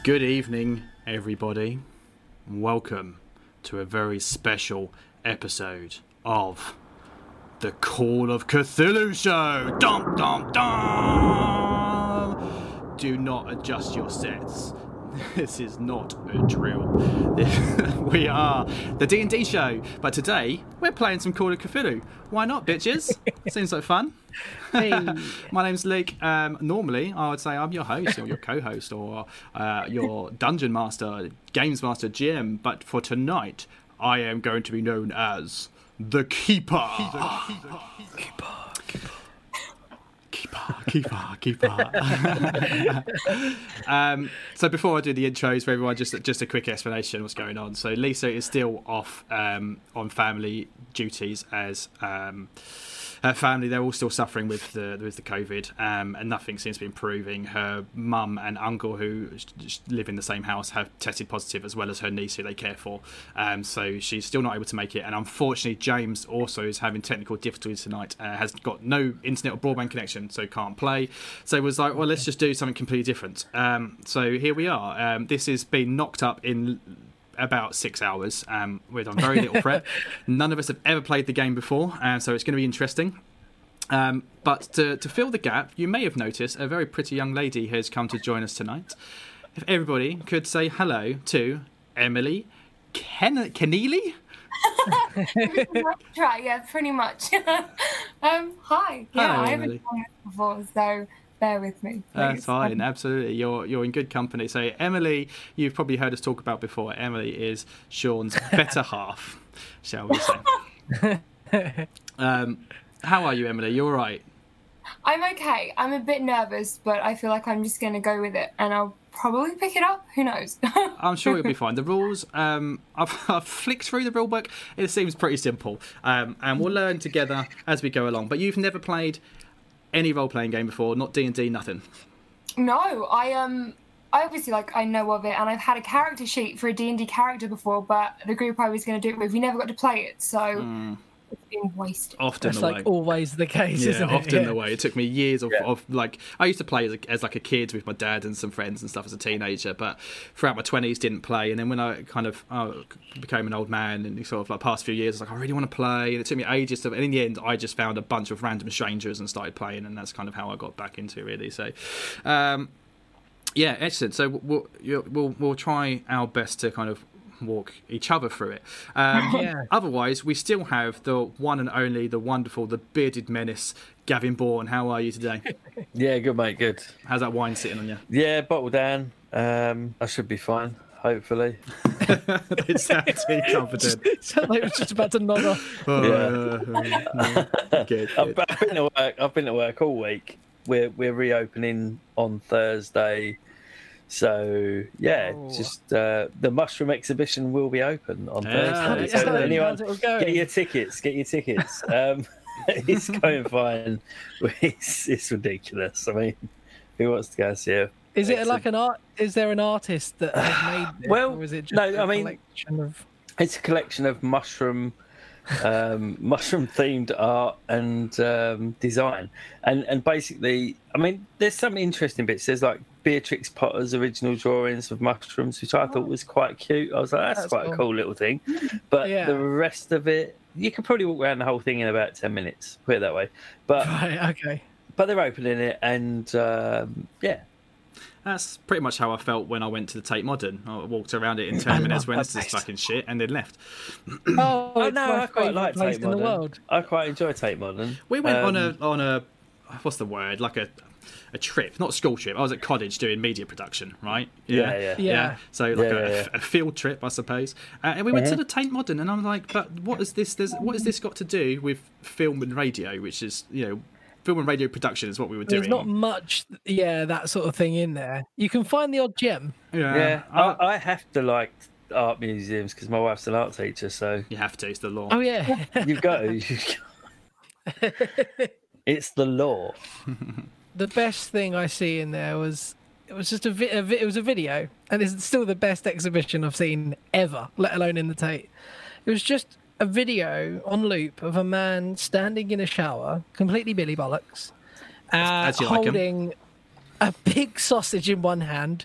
Good evening, everybody. Welcome to a very special episode of the Call of Cthulhu Show. Dum dum dum. Do not adjust your sets. This is not a drill. We are the D&D show, but today we're playing some Call of Cthulhu. Why not, bitches? Seems like fun. Hey. My name's Luke. Normally, I would say I'm your host or your co-host or your dungeon master, games master, GM. But for tonight, I am going to be known as the Keeper. Keeper. So before I do the intros for everyone, just a quick explanation of what's going on. So Lisa is still off on family duties as her family, they're all still suffering with the COVID, and nothing seems to be improving. Her mum and uncle, who live in the same house, have tested positive, as well as her niece, who they care for. So she's still not able to make it. And unfortunately, James also is having technical difficulties tonight. Has got no internet or broadband connection, so can't play. So it was like, well, let's just do something completely different. So here we are. This has been knocked up in about 6 hours. We've done very little prep. None of us have ever played the game before, so it's going to be interesting. But to fill the gap, you may have noticed a very pretty young lady has come to join us tonight. If everybody could say hello to Emily Keneally? Right, yeah, pretty much. Hi. Yeah, Hello, I haven't Emily. done this before, so bear with me, please. That's fine, absolutely. You're in good company. So Emily, you've probably heard us talk about before. Emily is Sean's better half, shall we say. How are you, Emily? You all right? I'm okay. I'm a bit nervous, but I feel like I'm just going to go with it, and I'll probably pick it up. Who knows? I'm sure it'll be fine. The rules, I've flicked through the rule book. It seems pretty simple, and we'll learn together as we go along. But you've never played any role-playing game before, not D&D, nothing. No, I obviously, I know of it, and I've had a character sheet for a D&D character before, but the group I was going to do it with, we never got to play it, so it's been wasted. Often That's the way. like always the case, isn't it? Often the way. It took me years of I used to play as a kid with my dad and some friends and stuff as a teenager, but throughout my 20s didn't play. And then when I kind of became an old man and sort of past few years, I was like, I really want to play. And it took me ages and in the end, I just found a bunch of random strangers and started playing, and that's kind of how I got back into it, really. So, yeah, excellent. So we'll try our best to kind of walk each other through it. Otherwise, we still have the one and only, the wonderful, the bearded menace, Gavin Bourne. How are you today? Yeah, good, mate, good. How's that wine sitting on you? Yeah, bottled down. I should be fine, hopefully. They sound too confident. Sound like it was just about to nod off. Good. I've been at work all week. We're reopening on Thursday. So, yeah, just the mushroom exhibition will be open on Thursday. So anyone, get your tickets. It's going fine. It's ridiculous. I mean, who wants to go see it? Is it like an art? Is there an artist that has made it? Well, or is it just no, a I mean, collection of... It's a collection of mushroom themed art and design, and basically, I mean, there's some interesting bits. There's like Beatrix Potter's original drawings of mushrooms, which I thought was quite cute. I was like, that's quite a cool little thing. But the rest of it, you could probably walk around the whole thing in about 10 minutes, put it that way. But Right, okay. But they're opening it, and That's pretty much how I felt when I went to the Tate Modern. I walked around it in 10 minutes, went, this is fucking shit, and then left. Oh, no, I quite like place Tate in the Modern. world. I quite enjoy Tate Modern. We went on a what's the word? Like a trip, not a school trip. I was at college doing media production, right? Yeah. So a field trip, I suppose. And we went to the Tate Modern, and I'm like, but what is this? What has this got to do with film and radio? Which is, film and radio production is what we were doing. There's not much, that sort of thing in there. You can find the odd gem. Yeah, I have to like art museums because my wife's an art teacher, so you have to. It's the law. Oh yeah, you've got to. It's the law. The best thing I see in there was it was just it was a video, and it's still the best exhibition I've seen ever, let alone in the Tate. It was just a video on loop of a man standing in a shower, completely Billy Bollocks, As you like 'em. holding a big sausage in one hand,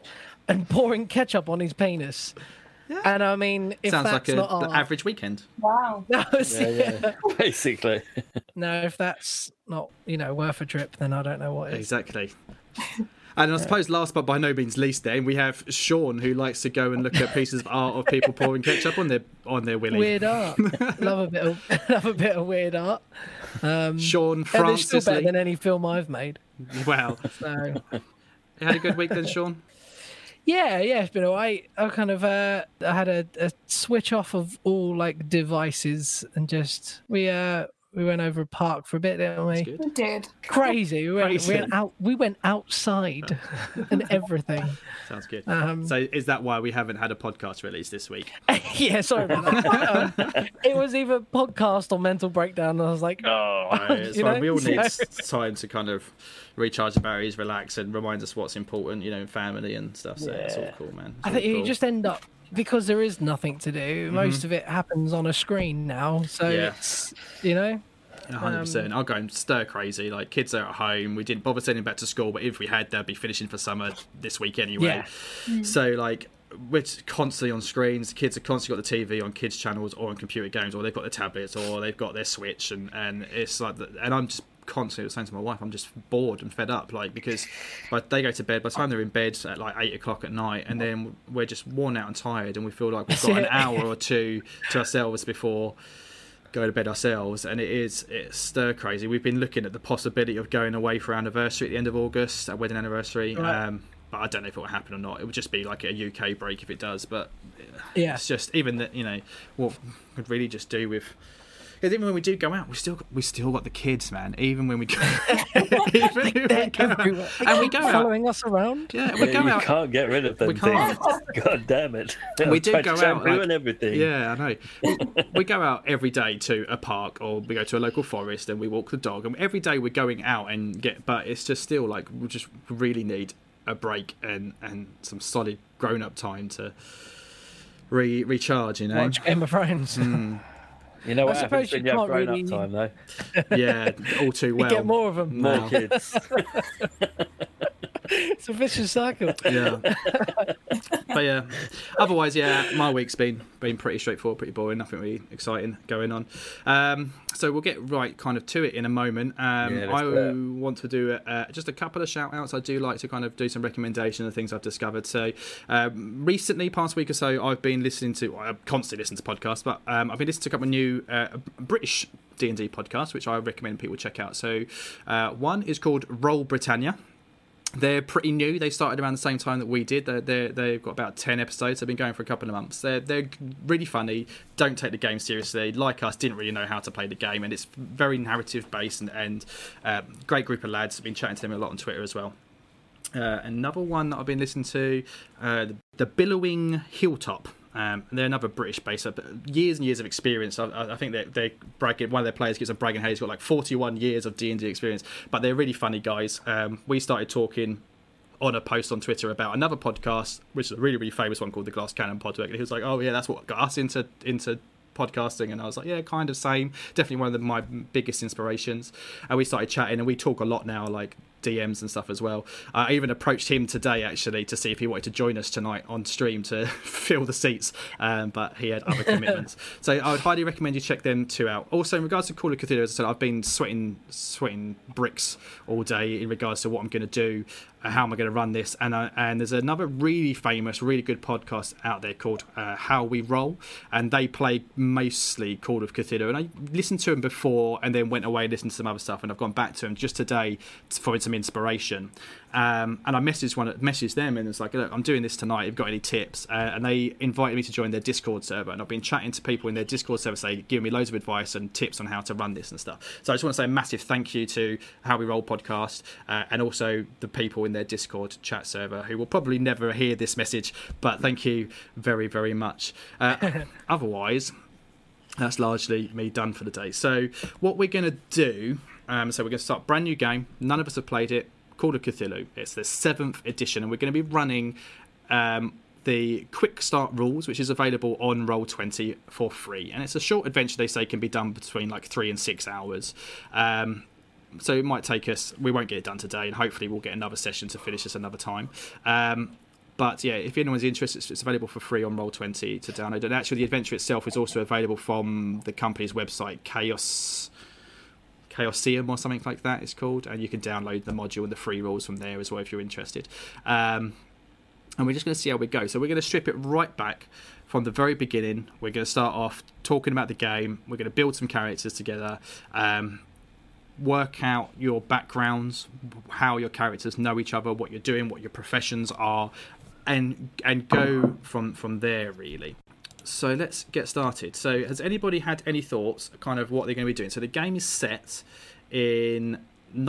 and pouring ketchup on his penis. Yeah. And I mean, if sounds that's like not the average weekend. Wow. No, Basically. No, if that's not, worth a trip, then I don't know what is. Exactly. And I suppose last but by no means least, then we have Sean, who likes to go and look at pieces of art of people pouring ketchup on their willy. Weird art. love a bit of weird art. Sean It's Francis still better than any film I've made. Well, So you had a good week then, Sean? yeah, it's been alright. I kind of I had a switch off of all like devices and just we went over a park for a bit, didn't we? Good. We did. Crazy. We went outside and everything. Sounds good. So is that why we haven't had a podcast release this week? Yeah, sorry about that. It was either podcast or mental breakdown, and I was like, It's fine. We all need time to kind of recharge the batteries, relax, and remind us what's important, in family and stuff. So it's all cool, man. I think you just end up, because there is nothing to do, most of it happens on a screen now. So it's, 100%. I'll go and stir crazy. Like, kids are at home. We didn't bother sending back to school, but if we had, they'd be finishing for summer this week anyway. Yeah. So, like, we're constantly on screens. The kids have constantly got the TV on kids' channels or on computer games, or they've got their tablets, or they've got their Switch, and it's like, and I'm just constantly saying to my wife, I'm just bored and fed up, like, because they go to bed, by the time they're in bed at like 8 o'clock at night, and then we're just worn out and tired, and we feel like we've got an hour or two to ourselves before go to bed ourselves, and it's stir crazy. We've been looking at the possibility of going away for our anniversary at the end of August, our wedding anniversary. Right. But I don't know if it will happen or not. It would just be like a UK break if it does. But it's just, even that, what we could really just do with. Because even when we do go out, we still got the kids, man. Even when we go, and we go out, following us around. Yeah, we go out. You can't get rid of them. We can't. God damn it! We do go out and everything. Yeah, I know. We go out every day to a park, or we go to a local forest and we walk the dog. And every day we're going out and but it's just still like we just really need a break and some solid grown-up time to recharge. Watch Game of Thrones. You know what? I suppose you can't really up time though. Yeah, all too well. You get more of them. More kids. It's a vicious cycle. Yeah. But yeah, otherwise, my week's been pretty straightforward, pretty boring, nothing really exciting going on. So we'll get right kind of to it in a moment. I want to do just a couple of shout outs. I do like to kind of do some recommendation of things I've discovered. So recently, past week or so, I've been listening to, I constantly listen to podcasts, but I've been listening to a couple of new British D&D podcasts, which I recommend people check out. So one is called Roll Britannia. They're pretty new. They started around the same time that we did. They've got about 10 episodes. They've been going for a couple of months. They're really funny. Don't take the game seriously. Like us, didn't really know how to play the game, and it's very narrative based and great group of lads. I've been chatting to them a lot on Twitter as well. Another one that I've been listening to, the Billowing Hilltop. They're another British base, but years and years of experience. I think they're bragging. One of their players gives a bragging. He's got like 41 years of D&D experience, but they're really funny guys. We started talking on a post on Twitter about another podcast, which is a really, really famous one called the Glass Cannon Podcast. And he was like, "Oh yeah, that's what got us into podcasting," and I was like, yeah, kind of same. Definitely one of my biggest inspirations. And we started chatting, and we talk a lot now, like DMs and stuff as well. I even approached him today actually to see if he wanted to join us tonight on stream to fill the seats, but he had other commitments. So I would highly recommend you check them two out. Also, in regards to Call of Cthulhu, as I said, I've been sweating bricks all day in regards to what I'm going to do, how am I going to run this, and there's another really famous, really good podcast out there called How We Roll, and they play mostly Call of Cthulhu, and I listened to them before and then went away and listened to some other stuff, and I've gone back to them just today for some inspiration. And I messaged them and it's like, look, I'm doing this tonight, have you got any tips? And they invited me to join their Discord server, and I've been chatting to people in their Discord server giving me loads of advice and tips on how to run this and stuff. So I just want to say a massive thank you to How We Roll podcast, and also the people in their Discord chat server who will probably never hear this message, but thank you very, very much. Otherwise, that's largely me done for the day. So what we're going to do, so we're going to start a brand new game. None of us have played it. Call of Cthulhu. It's the 7th edition, and we're going to be running the quick start rules, which is available on Roll20 for free. And it's a short adventure, they say, can be done between like 3 and 6 hours. So it might take us, we won't get it done today, and hopefully we'll get another session to finish this another time. But yeah, if anyone's interested, it's available for free on Roll20 to download. And actually, the adventure itself is also available from the company's website, Chaosium or something like that it's called, and you can download the module and the free rules from there as well if you're interested. And we're just going to see how we go. So we're going to strip it right back from the very beginning. We're going to start off talking about the game. We're going to build some characters together, work out your backgrounds, how your characters know each other, what you're doing, what your professions are, and go from there, really. So let's get started. So has anybody had any thoughts, kind of what they're going to be doing? So the game is set in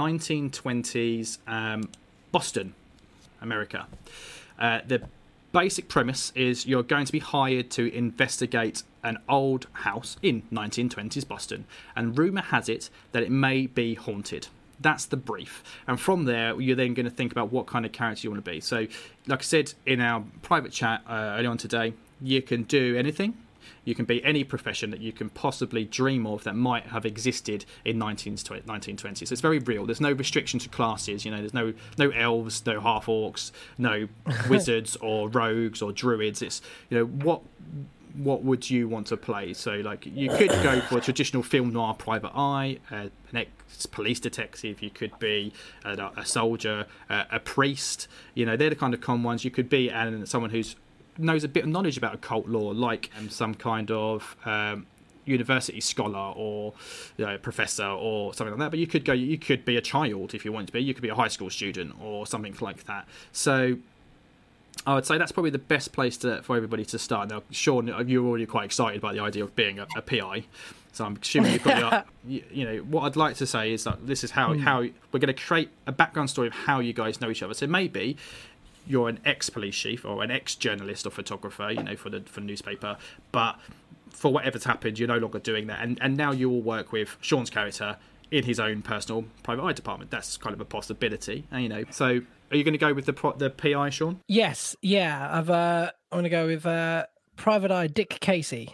1920s Boston, America. The basic premise is you're going to be hired to investigate an old house in 1920s Boston, and rumour has it that it may be haunted. That's the brief. And from there, you're then going to think about what kind of character you want to be. So, like I said in our private chat earlier on today, you can do anything. You can be any profession that you can possibly dream of that might have existed in 1920. So it's very real. There's no restriction to classes. You know, there's no elves, no half orcs, no wizards or rogues or druids. It's, you know, what would you want to play? So, like, you could go for a traditional film noir private eye, an ex-police detective. You could be a soldier, a priest. You know, they're the kind of common ones. You could be someone who's knows a bit of knowledge about occult law, like some kind of university scholar or professor or something like that. But you could be a child if you want to be. You could be a high school student or something like that. So I would say that's probably the best place for everybody to start. Now, Sean, you're already quite excited by the idea of being a PI, so I'm assuming you've got what I'd like to say is that this is how we're going to create a background story of how you guys know each other. So maybe you're an ex-police chief or an ex-journalist or photographer, for the newspaper, but for whatever's happened, you're no longer doing that, and now you will work with Sean's character in his own personal private eye department. That's kind of a possibility, So, are you going to go with the PI, Sean? Yes, yeah. I want to go with Private Eye Dick Casey.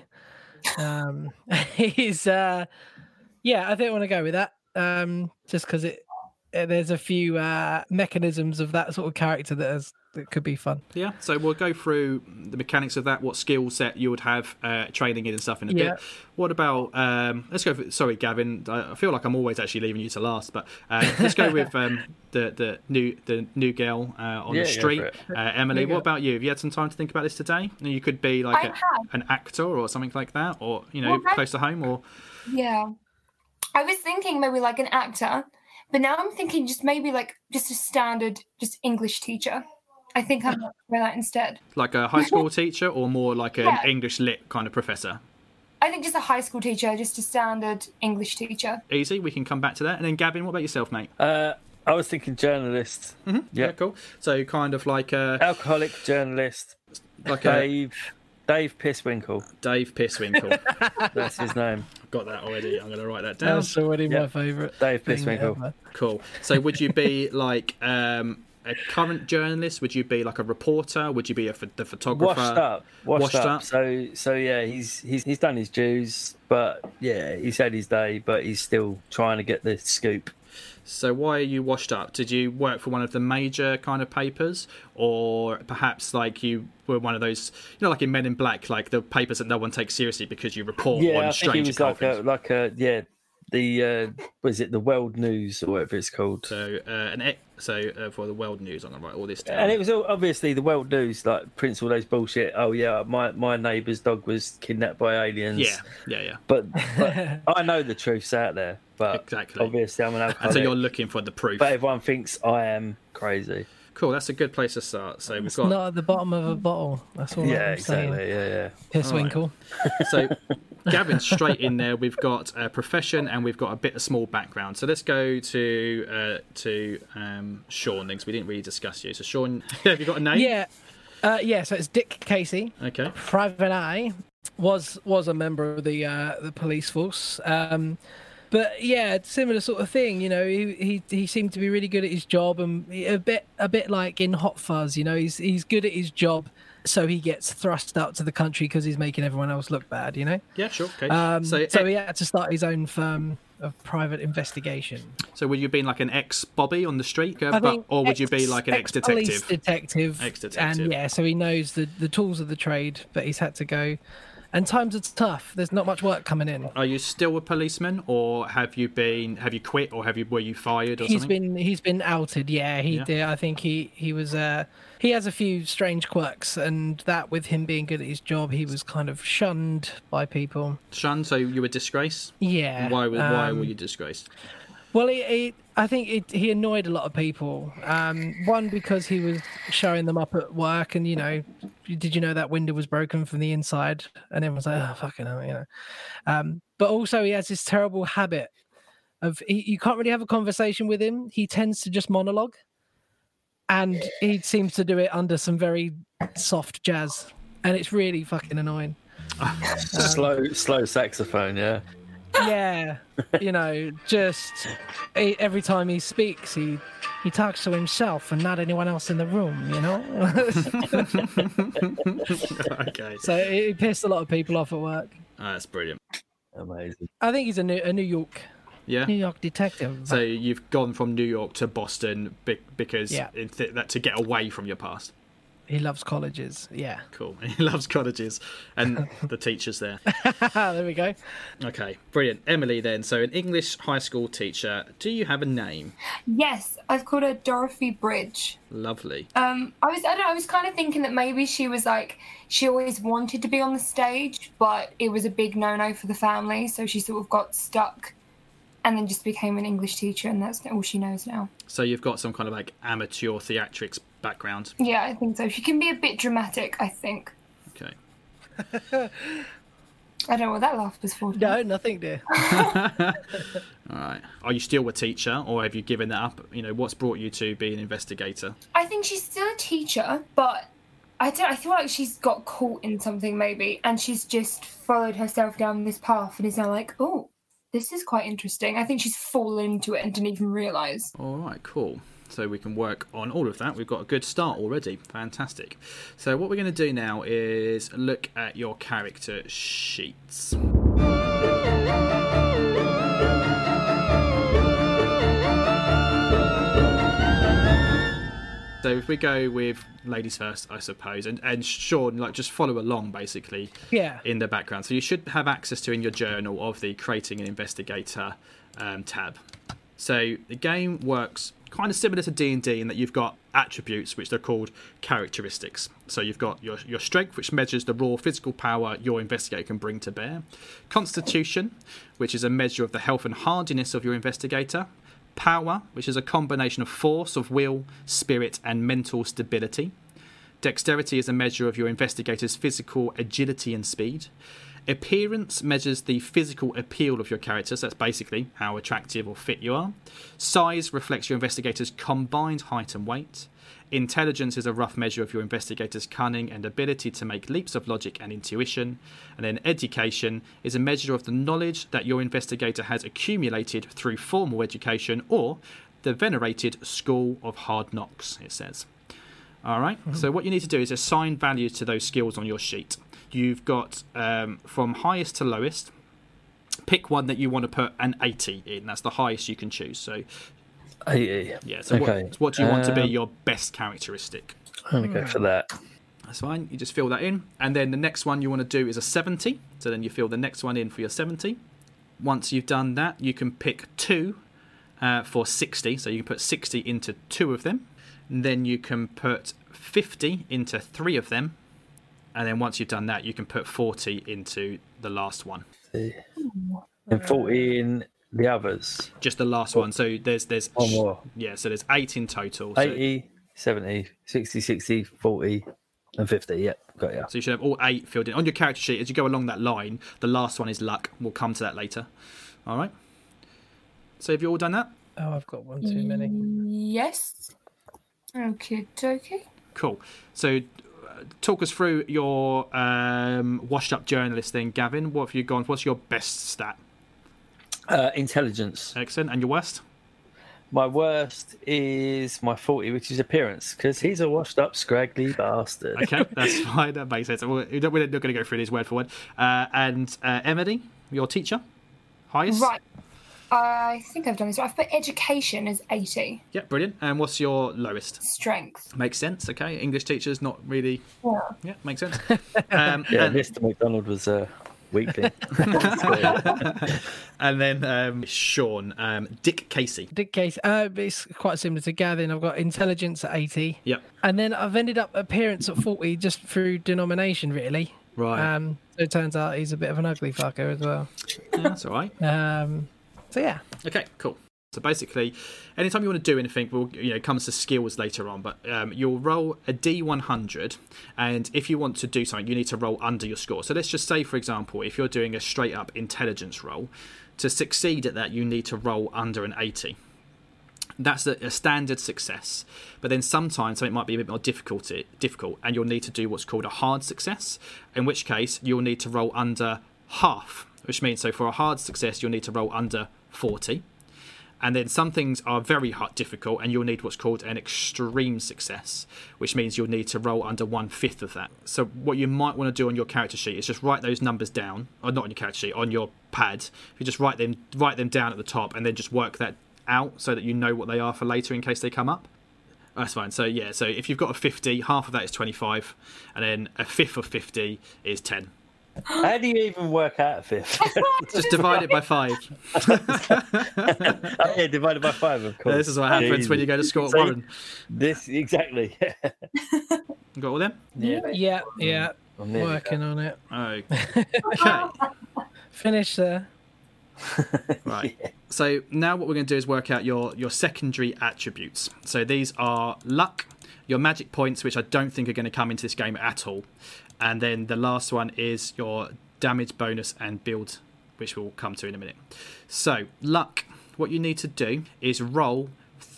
He's I think I want to go with that. Just because there's a few mechanisms of that sort of character that could be fun. Yeah, so we'll go through the mechanics of that, what skill set you would have training in and stuff in a bit. What about, let's go for, sorry, Gavin, I feel like I'm always actually leaving you to last, but let's go with the new girl on the street, Emily. What about you? Have you had some time to think about this today? You could be like an actor or something like that, or, close to home, or... Yeah. I was thinking maybe like an actor, but now I'm thinking maybe just a standard English teacher. I think I'm going to do that instead. Like a high school teacher, or more like an English lit kind of professor? I think just a high school teacher, just a standard English teacher. Easy, we can come back to that. And then Gavin, what about yourself, mate? I was thinking journalist. Mm-hmm. Yeah, cool. So kind of like a... alcoholic journalist. Like Dave Pisswinkle. Dave Pisswinkle. That's his name. Got that already. I'm going to write that down. That's already my favourite. Dave Pisswinkle. Cool. So would you be like... a current journalist? Would you be like a reporter? Would you be the photographer? Washed up. So yeah, he's done his dues, but yeah, he's had his day, but he's still trying to get the scoop. So why are you washed up? Did you work for one of the major kind of papers, or perhaps like you were one of those, like in Men in Black, like the papers that no one takes seriously because you report on strange occurrences? Was it the World News or whatever it's called? So for the World News, I'm gonna write all this down. And it was obviously the World News, like prints all those bullshit. Oh yeah, my neighbour's dog was kidnapped by aliens. Yeah. But I know the truth's out there. But exactly. Obviously, I'm an alcoholic. And so you're looking for the proof. But everyone thinks I am crazy. Cool, that's a good place to start. So it's not at the bottom of a bottle. That's all I'm saying. Yeah. Pisswinkle. Right. So, Gavin, straight in there. We've got a profession and we've got a bit of small background. So let's go to Sean, because we didn't really discuss you. So Sean, have you got a name? Yeah. So it's Dick Casey. Okay. Private Eye was a member of the police force. But yeah, similar sort of thing. He seemed to be really good at his job, and a bit like in Hot Fuzz. He's good at his job, so he gets thrust out to the country because he's making everyone else look bad. Yeah, sure. Okay. So he had to start his own firm of private investigation. So would you be like an ex-Bobby on the street, Think or would you be like an police ex-detective? Detective. Ex-detective. And so he knows the tools of the trade, but he's had to go. And times are tough. There's not much work coming in. Are you still a policeman, or have you quit, or were you fired or something? He's been outed. Yeah, he did. I think he was. He has a few strange quirks, and that with him being good at his job, he was kind of shunned by people. Shunned? So you were disgraced? Yeah. Why were you disgraced? Well, I think he annoyed a lot of people. One, because he was showing them up at work, and did you know that window was broken from the inside? And everyone's like, oh, fucking hell, But also, he has this terrible habit of you can't really have a conversation with him. He tends to just monologue, and he seems to do it under some very soft jazz, and it's really fucking annoying. Slow saxophone, yeah. Yeah, just every time he speaks, he talks to himself and not anyone else in the room, Okay. So it pissed a lot of people off at work. Oh, that's brilliant. Amazing. I think he's a New York detective. So you've gone from New York to Boston because that to get away from your past. He loves colleges. Yeah. Cool. He loves colleges and the teachers there. There we go. Okay, brilliant. Emily, then. So an English high school teacher. Do you have a name? Yes, I've called her Dorothy Bridge. Lovely. I was kind of thinking that maybe she was like, she always wanted to be on the stage, but it was a big no-no for the family, so she sort of got stuck and then just became an English teacher, and that's all she knows now. So you've got some kind of like amateur theatrics background. Yeah, I think so. She can be a bit dramatic, I think. Okay. I don't know what that laugh was for. No, nothing, dear. All right. Are you still a teacher, or have you given that up? What's brought you to be an investigator? I think she's still a teacher, but I feel like she's got caught in something maybe, and she's just followed herself down this path and is now like, oh, this is quite interesting. I think she's fallen into it and didn't even realise. All right, cool. So we can work on all of that. We've got a good start already. Fantastic. So what we're going to do now is look at your character sheets. So if we go with ladies first, I suppose, and Sean, just follow along basically in the background. So you should have access to in your journal of the Creating an Investigator tab. So the game works kind of similar to D&D in that you've got attributes, which they're called characteristics. So you've got your strength, which measures the raw physical power your investigator can bring to bear. Constitution, which is a measure of the health and hardiness of your investigator. Power, which is a combination of force, of will, spirit, and mental stability. Dexterity is a measure of your investigator's physical agility and speed. Appearance measures the physical appeal of your character, so that's basically how attractive or fit you are. Size reflects your investigator's combined height and weight. Intelligence is a rough measure of your investigator's cunning and ability to make leaps of logic and intuition. And then education is a measure of the knowledge that your investigator has accumulated through formal education or the venerated School of Hard Knocks, it says. All right, So what you need to do is assign values to those skills on your sheet. You've got from highest to lowest. Pick one that you want to put an 80 in. That's the highest you can choose. So 80. Yeah, so okay. What do you want to be your best characteristic? I'm going to go for that. That's fine. You just fill that in. And then the next one you want to do is a 70. So then you fill the next one in for your 70. Once you've done that, you can pick 2 for 60. So you can put 60 into 2 of them. And then you can put 50 into 3 of them. And then once you've done that, you can put 40 into the last one. And 40 in the others. Just the last one. So there's one more. Yeah, so there's 8 in total. 80, 70, 60, 40, and 50. Yep, got ya. So you should have all 8 filled in. On your character sheet, as you go along that line, the last one is luck. We'll come to that later. All right? So have you all done that? Oh, I've got one too many. Yes. Okay. Cool. So talk us through your washed-up journalist thing, Gavin. What have you gone? What's your best stat? Intelligence. Excellent. And your worst? My worst is my 40, which is appearance, because he's a washed-up, scraggly bastard. Okay, that's fine. That makes sense. We're not going to go through this word for word. And Emily, your teacher, highest? Right. I think I've done this. I've put education as 80. Yeah, brilliant. And what's your lowest? Strength. Makes sense. Okay, English teachers not really. Yeah. Yeah, makes sense. Mr. McDonald was weekly. And then Sean, Dick Casey. Dick Casey. It's quite similar to Gavin. I've got intelligence at 80. Yep. And then I've ended up appearance at 40 just through denomination, really. Right. So it turns out he's a bit of an ugly fucker as well. Yeah, that's all right. So yeah. Okay, cool. So basically, anytime you want to do anything, it comes to skills later on, but you'll roll a D100, and if you want to do something, you need to roll under your score. So let's just say, for example, if you're doing a straight-up intelligence roll, to succeed at that, you need to roll under an 80. That's a standard success. But then sometimes something might be a bit more difficult, and you'll need to do what's called a hard success, in which case you'll need to roll under half, which means, so for a hard success, you'll need to roll under 40. And then some things are very hard, difficult, and you'll need what's called an extreme success, which means you'll need to roll under 1/5 of that. So what you might want to do on your character sheet is just write those numbers down, or not on your character sheet, on your pad. If you just write them down at the top, and then just work that out so that you know what they are for later in case they come up. That's fine. So yeah, so if you've got a 50, half of that is 25, and then a fifth of 50 is 10. How do you even work out a fifth? Just divide it by 5. Divided by 5, of course. This is what happens when you go to school at Warren. This, exactly. You got all them? Yeah. I'm nearly Working on it. Okay. Finish there. Right. So now what we're going to do is work out your secondary attributes. So these are luck, your magic points, which I don't think are going to come into this game at all. And then the last one is your damage bonus and build, which we'll come to in a minute. So luck, what you need to do is roll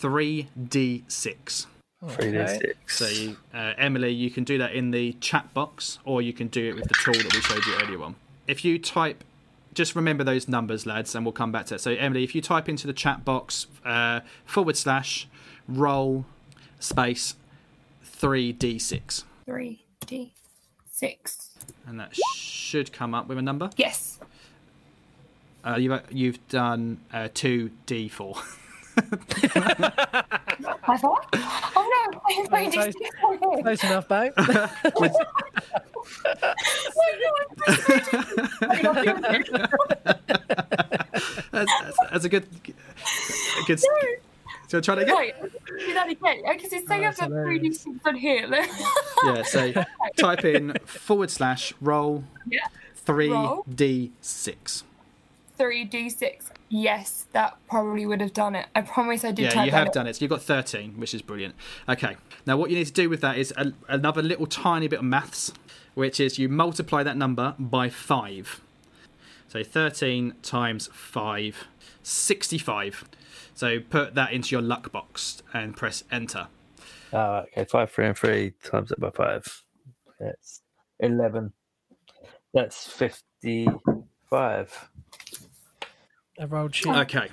3d6. 3d6. So Emily, you can do that in the chat box, or you can do it with the tool that we showed you earlier on. If you type, just remember those numbers, lads, and we'll come back to it. So Emily, if you type into the chat box / roll space 3d6. 3d6. And that should come up with a number. Yes. You've done 2d4. Have I? Oh no! I'm going to Close enough, babe. That's a good. So try that again. Wait, do that again. Because it's saying I've got 3d6 on here. Yeah. So type in / roll 3d6. 3d6. Yes, that probably would have done it. I promise I did. Yeah, you have done it. So you've got 13, which is brilliant. Okay. Now what you need to do with that is another little tiny bit of maths, which is you multiply that number by 5. So 13 times 5, 65. So put that into your luck box and press enter. Okay, 5, 3, and 3 times it by 5. That's 11. That's 55. I rolled shit. Okay.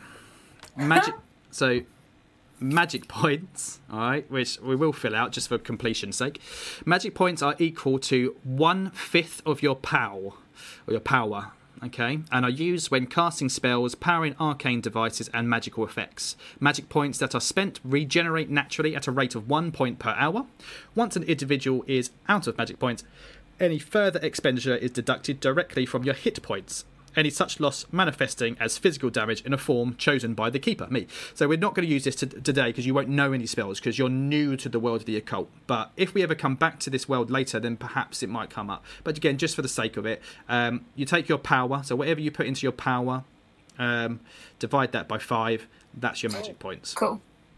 Magic points, all right, which we will fill out just for completion's sake. Magic points are equal to 1/5 of your power, okay, and are used when casting spells, powering arcane devices, and magical effects. Magic points that are spent regenerate naturally at a rate of 1 point per hour. Once an individual is out of magic points, any further expenditure is deducted directly from your hit points. Any such loss manifesting as physical damage in a form chosen by the keeper, me. So we're not going to use this today because you won't know any spells because you're new to the world of the occult. But if we ever come back to this world later, then perhaps it might come up. But again, just for the sake of it, you take your power. So whatever you put into your power, divide that by 5. That's your magic points. Cool.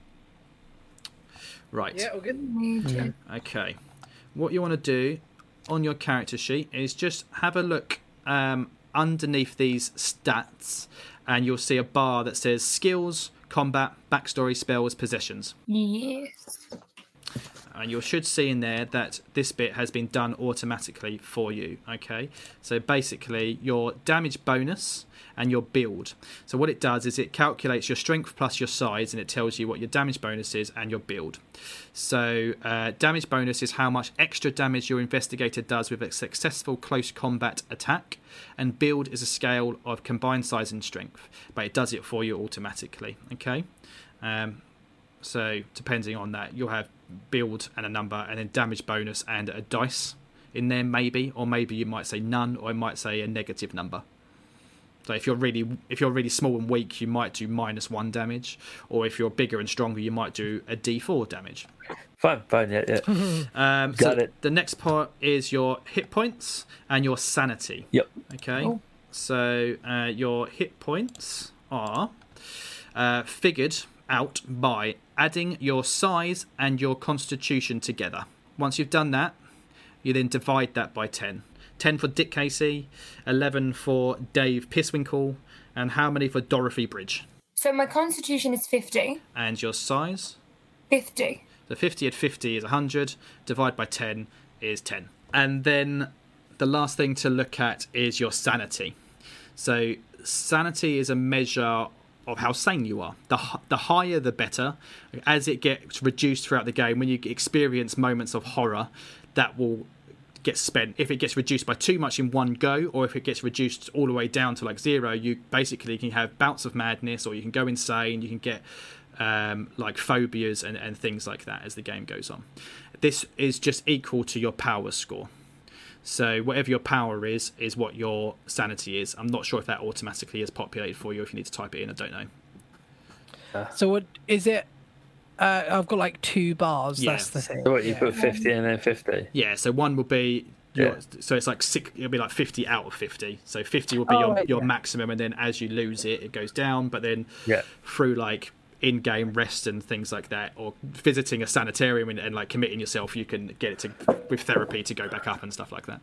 Right. Yeah, all good. Yeah. Okay. What you want to do on your character sheet is just have a look underneath these stats, and you'll see a bar that says skills, combat, backstory, spells, possessions. Yes. And you should see in there that this bit has been done automatically for you. Okay, so basically your damage bonus and your build. So what it does is it calculates your strength plus your size, and it tells you what your damage bonus is and your build. So damage bonus is how much extra damage your investigator does with a successful close combat attack, and build is a scale of combined size and strength, but it does it for you automatically. Okay, so depending on that, you'll have build and a number, and then damage bonus and a dice in there, maybe, or maybe you might say none, or it might say a negative number. So if you're really small and weak, you might do -1 damage, or if you're bigger and stronger, you might do a D4 damage. Fine, yeah. Got it. The next part is your hit points and your sanity. Yep. Okay. Cool. So your hit points are figured out by adding your size and your constitution together. Once you've done that, you then divide that by 10. 10 for Dick Casey, 11 for Dave Pisswinkle, and how many for Dorothy Bridge? So my constitution is 50. And your size? 50. So 50 at 50 is 100, divide by 10 is 10. And then the last thing to look at is your sanity. So sanity is a measure of how sane you are. The higher the better. As it gets reduced throughout the game, when you experience moments of horror, that will get spent. If it gets reduced by too much in one go, or if it gets reduced all the way down to like 0, you basically can have bouts of madness, or you can go insane, you can get like phobias and things like that as the game goes on. This is just equal to your power score. So whatever your power is what your sanity is. I'm not sure if that automatically is populated for you. If you need to type it in, I don't know. So what is it? I've got like 2 bars. Yeah. That's the thing. So what, you put 50 and then 50? Yeah, so one will be so it's like it'll be like 50 out of 50. So 50 will be your maximum, and then as you lose it goes down. But then through like in-game rest and things like that, or visiting a sanitarium and like committing yourself, you can get it to with therapy to go back up and stuff like that.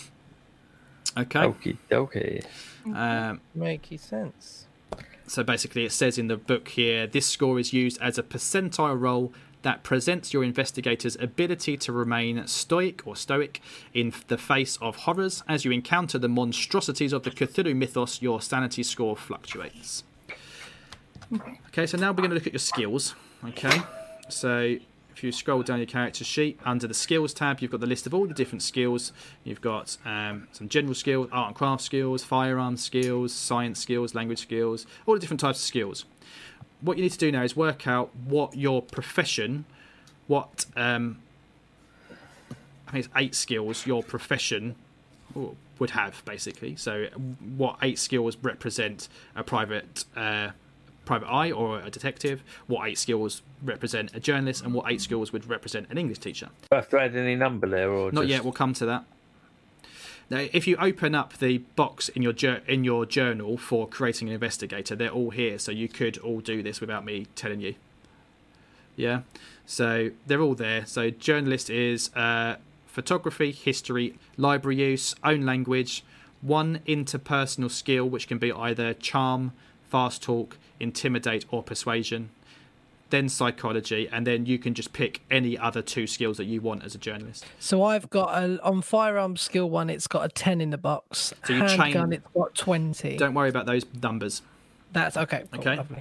Okay. Makes sense. So basically it says in the book here, this score is used as a percentile roll that presents your investigator's ability to remain stoic in the face of horrors. As you encounter the monstrosities of the Cthulhu mythos, your sanity score fluctuates. Okay, so now we're going to look at your skills. Okay, so if you scroll down your character sheet, under the skills tab, you've got the list of all the different skills. You've got some general skills, art and craft skills, firearms skills, science skills, language skills, all the different types of skills. What you need to do now is work out what your profession, I think it's 8 skills your profession would have, basically. So what 8 skills represent a private eye or a detective, what 8 skills represent a journalist, and what 8 skills would represent an English teacher. Do I have to add any number there? Or not yet, we'll come to that. Now, if you open up the box in your journal for creating an investigator, they're all here, so you could all do this without me telling you. Yeah, so they're all there. So journalist is photography, history, library use, own language, 1 interpersonal skill, which can be either charm, fast talk, intimidate, or persuasion. Then psychology, and then you can just pick any other 2 skills that you want as a journalist. So I've got on firearms skill 1, it's got a 10 in the box. So you handgun, it's got 20. Don't worry about those numbers. That's okay. Cool, okay. Lovely.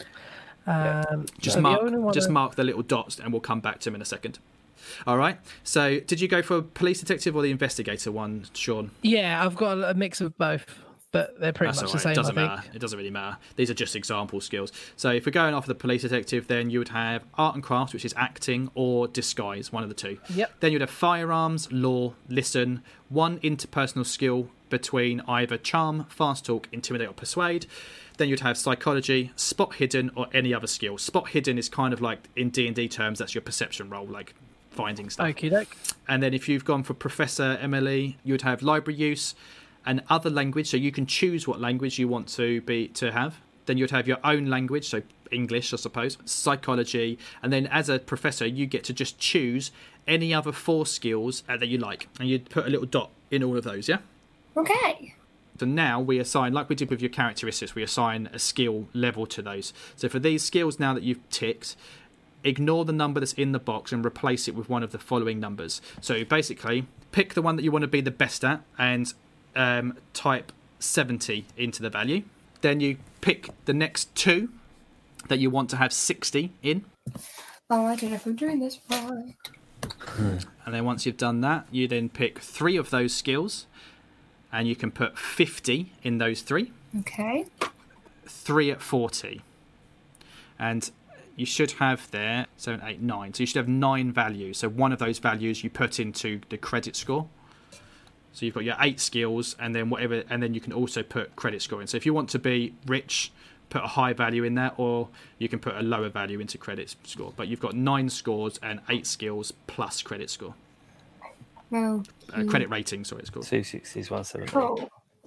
Just mark the little dots, and we'll come back to them in a second. All right. So did you go for police detective or the investigator one, Sean? Yeah, I've got a mix of both. But they're pretty much the same. It doesn't matter. It doesn't really matter. These are just example skills. So if we're going off the police detective, then you would have art and craft, which is acting, or disguise, one of the 2. Yep. Then you'd have firearms, law, listen, 1 interpersonal skill between either charm, fast talk, intimidate, or persuade. Then you'd have psychology, spot hidden, or any other skill. Spot hidden is kind of like, in D&D terms, that's your perception roll, like finding stuff. Okey-doke. And then if you've gone for Professor Emily, you would have library use, and other language, so you can choose what language you want to have. Then you'd have your own language, so English, I suppose, psychology, and then as a professor, you get to just choose any other 4 skills that you like, and you'd put a little dot in all of those, yeah? Okay. So now we assign, like we did with your characteristics, we assign a skill level to those. So for these skills now that you've ticked, ignore the number that's in the box and replace it with one of the following numbers. So basically, pick the one that you want to be the best at and type 70 into the value. Then you pick the next two that you want to have 60 in. Oh, I don't know if I'm doing this right. And then once you've done that, you then pick 3 of those skills, and you can put 50 in those 3. Okay. 3 at 40. And you should have there 7, 8, 9. So you should have 9 values. So one of those values you put into the credit score. So you've got your 8 skills, and then whatever, and then you can also put credit score in. So if you want to be rich, put a high value in there, or you can put a lower value into credit score. But you've got 9 scores and 8 skills plus credit score. Well, credit rating, sorry, it's called. 260s, 170. cool.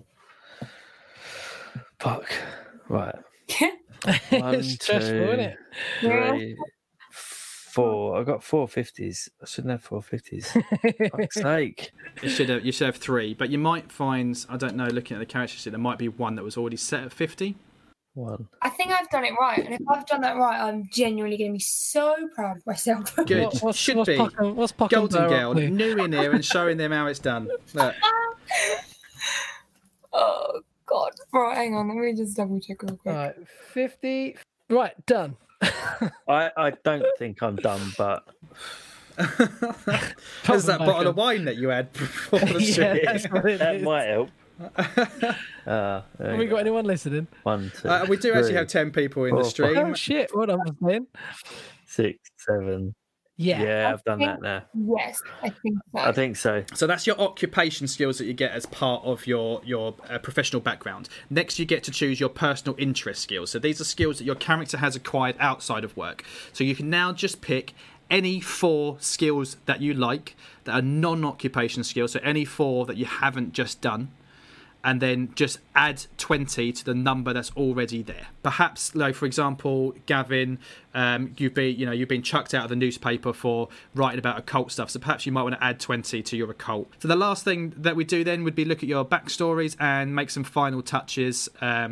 Fuck. Right. It's stressful, isn't it? 3, 4. I've got 450s. I shouldn't have 450s. Fuck's sake. You should have 3, but you might find, I don't know, looking at the character sheet, there might be one that was already set at 50. 1. I think I've done it right, and if I've done that right, I'm genuinely going to be so proud of myself. Good. What's Should be. What's Golden Girl, new in here and showing them how it's done. Look. Oh, God. Right, hang on. Let me just double check real quick. Right, 50. Right, done. I don't think I'm done, but There's that bottle of wine that you had before the Yeah, stream. that's what it that is. might help. Have we got anyone listening? 1, 2, We do actually 3, have 10 people in the 4, stream. Oh shit! What am I saying? 6, 7. Yeah. Yeah, I've done that now. Yes, I think so. I think so. So that's your occupation skills that you get as part of your professional background. Next, you get to choose your personal interest skills. So these are skills that your character has acquired outside of work. So you can now just pick any 4 skills that you like that are non-occupation skills. So any 4 that you haven't just done. And then just add 20 to the number that's already there. Perhaps, like for example, Gavin, you've been chucked out of the newspaper for writing about occult stuff. So perhaps you might want to add 20 to your occult. So the last thing that we do then would be look at your backstories and make some final touches.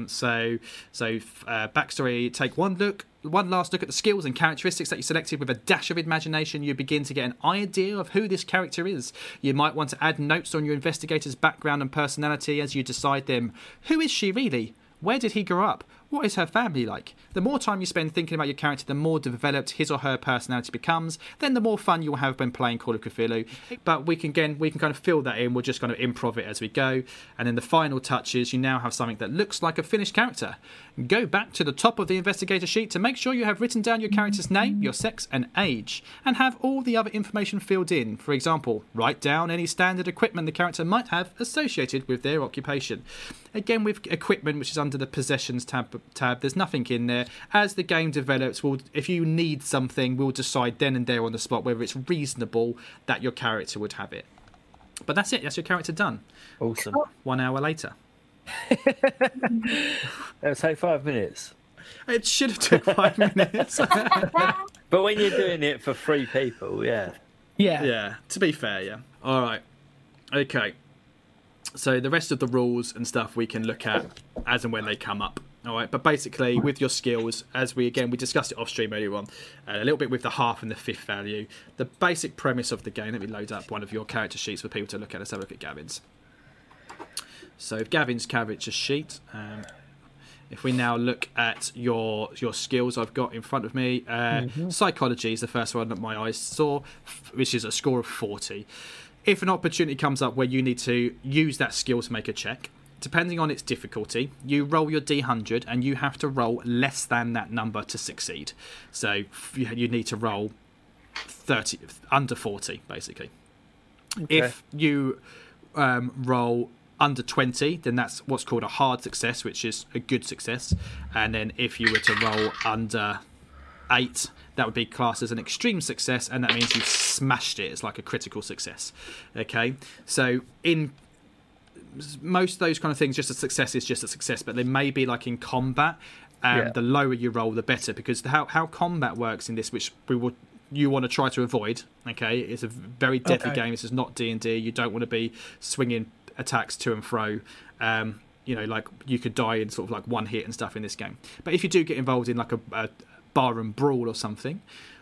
Backstory, take one last look at the skills and characteristics that you selected. With a dash of imagination, you begin to get an idea of who this character is. You might want to add notes on your investigator's background and personality as you decide them. Who is she really? Where did he grow up? What is her family like? The more time you spend thinking about your character, the more developed his or her personality becomes. Then the more fun you'll have when playing Call of Cthulhu. But we can kind of fill that in. We're just going to improv it as we go. And then the final touches, you now have something that looks like a finished character. Go back to the top of the investigator sheet to make sure you have written down your character's name, your sex and age, and have all the other information filled in. For example, write down any standard equipment the character might have associated with their occupation. Again, with equipment, which is under the possessions tab, there's nothing in there. As the game develops, if you need something, we'll decide then and there on the spot whether it's reasonable that your character would have it. But that's it. That's your character done. Awesome. 1 hour later. It'll take 5 minutes. It should have took 5 minutes. But when you're doing it for 3 people, yeah. Yeah. Yeah, to be fair, yeah. All right. Okay. So the rest of the rules and stuff we can look at as and when they come up. All right, but basically with your skills, as we discussed it off stream earlier on, a little bit with the half and the fifth value. The basic premise of the game. Let me load up one of your character sheets for people to look at. Let's have a look at Gavin's. So Gavin's character sheet. If we now look at your skills I've got in front of me, psychology is the first one that my eyes saw, which is a score of 40. If an opportunity comes up where you need to use that skill to make a check, depending on its difficulty, you roll your D100 and you have to roll less than that number to succeed. So you need to roll 30 under 40, basically. Okay. If you roll under 20, then that's what's called a hard success, which is a good success. And then if you were to roll under 8, that would be classed as an extreme success, and that means you've smashed it. It's like a critical success. Okay, so in most of those kind of things, just a success is just a success, but they may be like in combat, the lower you roll, the better, because how combat works in this, which you want to try to avoid. Okay, it's a very deadly game. This is not D&D. You don't want to be swinging attacks to and fro. Like you could die in sort of like one hit and stuff in this game. But if you do get involved in like a barroom brawl or something,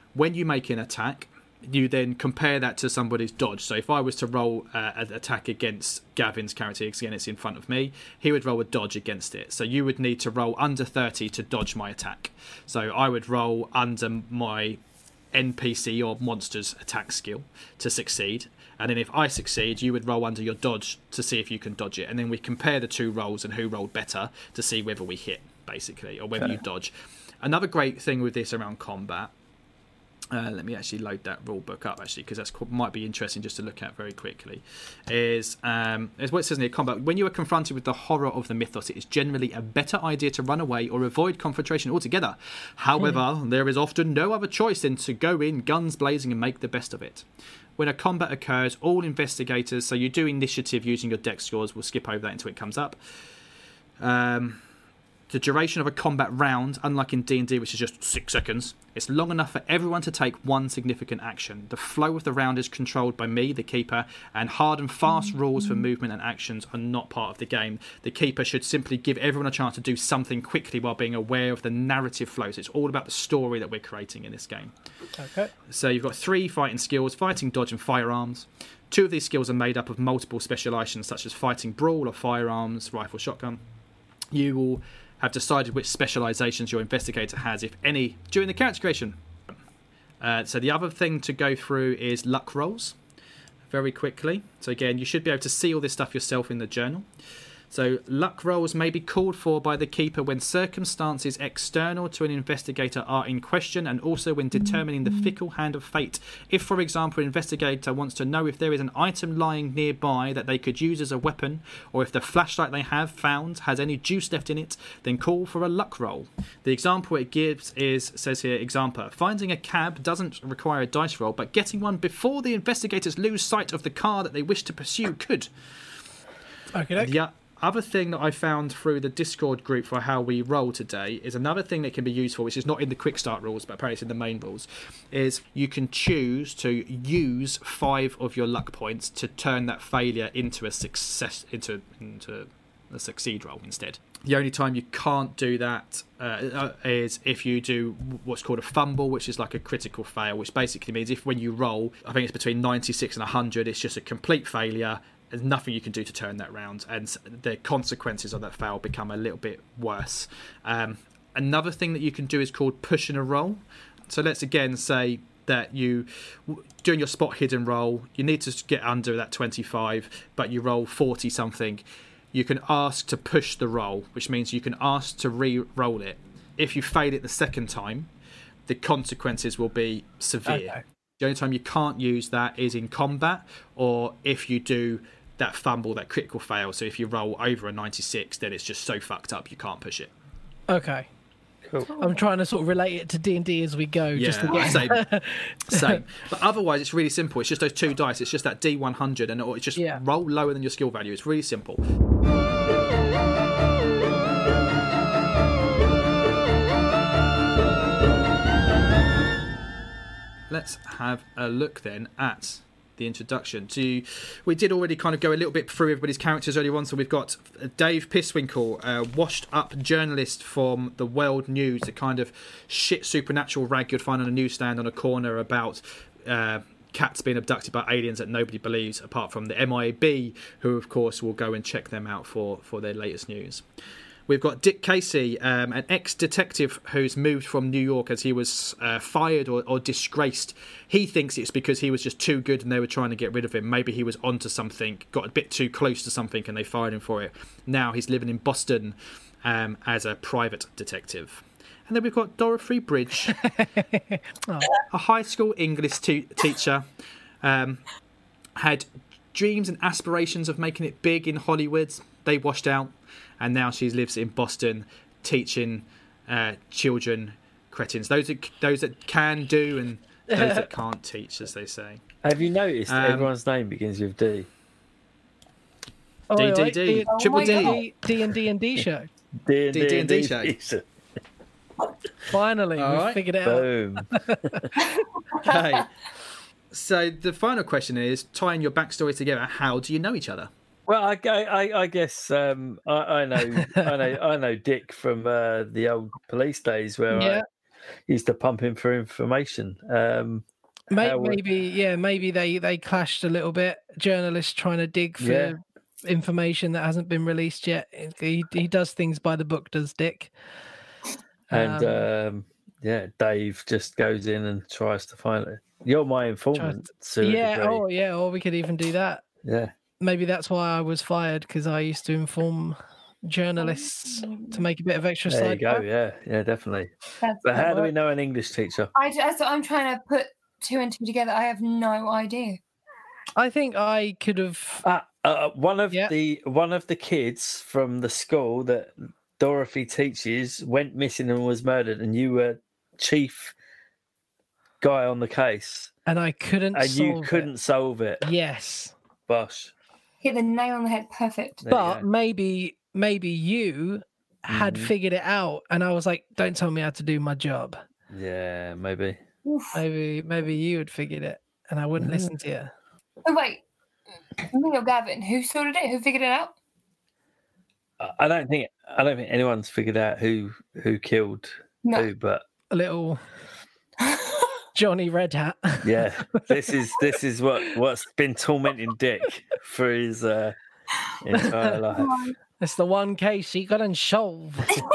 When you make an attack, you then compare that to somebody's dodge. So if I was to roll an attack against Gavin's character, again it's in front of me, he would roll a dodge against it. So you would need to roll under 30 to dodge my attack. So I would roll under my NPC or monster's attack skill to succeed. And then if I succeed, you would roll under your dodge to see if you can dodge it. And then we compare the two rolls and who rolled better to see whether we hit, basically, or whether you dodge. Another great thing with this around combat, let me actually load that rule book up, actually, because that might be interesting just to look at very quickly, is what it says in here, combat. When you are confronted with the horror of the mythos, it is generally a better idea to run away or avoid confrontation altogether. However, there is often no other choice than to go in, guns blazing, and make the best of it. When a combat occurs, all investigators, so you do initiative using your dex scores, we'll skip over that until it comes up. The duration of a combat round, unlike in D&D, which is just 6 seconds, it's long enough for everyone to take one significant action. The flow of the round is controlled by me, the keeper, and hard and fast rules for movement and actions are not part of the game. The keeper should simply give everyone a chance to do something quickly while being aware of the narrative flow. So it's all about the story that we're creating in this game. Okay. So you've got 3 fighting skills: fighting, dodge, and firearms. 2 of these skills are made up of multiple specializations, such as fighting, brawl, or firearms, rifle, shotgun. You will have decided which specializations your investigator has, if any, during the character creation. So the other thing to go through is luck rolls very quickly. So again, you should be able to see all this stuff yourself in the journal. So luck rolls may be called for by the keeper when circumstances external to an investigator are in question, and also when determining the fickle hand of fate. If, for example, an investigator wants to know if there is an item lying nearby that they could use as a weapon, or if the flashlight they have found has any juice left in it, then call for a luck roll. The example it gives says here, example, finding a cab doesn't require a dice roll, but getting one before the investigators lose sight of the car that they wish to pursue could. Okay. Yeah. Other thing that I found through the Discord group for how we roll today is another thing that can be useful, which is not in the quick start rules, but apparently it's in the main rules, is you can choose to use 5 of your luck points to turn that failure into a success, into a succeed roll instead. The only time you can't do that is if you do what's called a fumble, which is like a critical fail, which basically means if when you roll, I think it's between 96 and 100, it's just a complete failure. There's nothing you can do to turn that round, and the consequences of that fail become a little bit worse. Another thing that you can do is called pushing a roll. So let's again say that you, doing your spot hidden roll, you need to get under that 25, but you roll 40 something. You can ask to push the roll, which means you can ask to re-roll it. If you fail it the second time, the consequences will be severe. Okay. The only time you can't use that is in combat, or if you do that fumble, that critical fail. So if you roll over a 96, then it's just so fucked up you can't push it. Okay. Cool. I'm trying to sort of relate it to D&D as we go. Yeah, just to get... same. But otherwise, it's really simple. It's just those 2 dice. It's just that D100, and it's just roll lower than your skill value. It's really simple. Let's have a look then at the introduction. We did already kind of go a little bit through everybody's characters earlier on. So we've got Dave Pisswinkle, a washed-up journalist from the World News, the kind of shit supernatural rag you'd find on a newsstand on a corner about cats being abducted by aliens that nobody believes, apart from the MIB, who of course will go and check them out for their latest news. We've got Dick Casey, an ex-detective who's moved from New York as he was fired or disgraced. He thinks it's because he was just too good and they were trying to get rid of him. Maybe he was onto something, got a bit too close to something, and they fired him for it. Now he's living in Boston as a private detective. And then we've got Dorothy Bridge, a high school English teacher, had dreams and aspirations of making it big in Hollywood. They washed out. And now she lives in Boston, teaching children cretins. Those that can do and those that can't teach, as they say. Have you noticed everyone's name begins with D? D. Triple D. D&D show. D&D show. Finally, we figured it Boom. out. Okay. So the final question is, tying your backstory together, how do you know each other? Well, I guess I know Dick from the old police days where used to pump him for information. Maybe they clashed a little bit. Journalists trying to dig for information that hasn't been released yet. He does things by the book, does Dick? And Dave just goes in and tries to find it. You're my informant, Sue. Or we could even do that. Yeah. Maybe that's why I was fired, because I used to inform journalists to make a bit of extra There side. you go. Yeah, definitely. But how do we know an English teacher? I'm trying to put two and two together. I have no idea. I think I could have. One of the kids from the school that Dorothy teaches went missing and was murdered, and you were chief guy on the case, and I couldn't. And you couldn't solve it. Yes. Bosh. Hit the nail on the head. Perfect. But maybe you had figured it out, and I was like, "Don't tell me how to do my job." Yeah, maybe. Maybe you had figured it, and I wouldn't listen to you. Oh wait, me or Gavin? Who sorted it? Who figured it out? I don't think anyone's figured out who killed who, but a little Johnny Red Hat. Yeah, this is what's been tormenting Dick for his entire life. It's the one case he couldn't solve.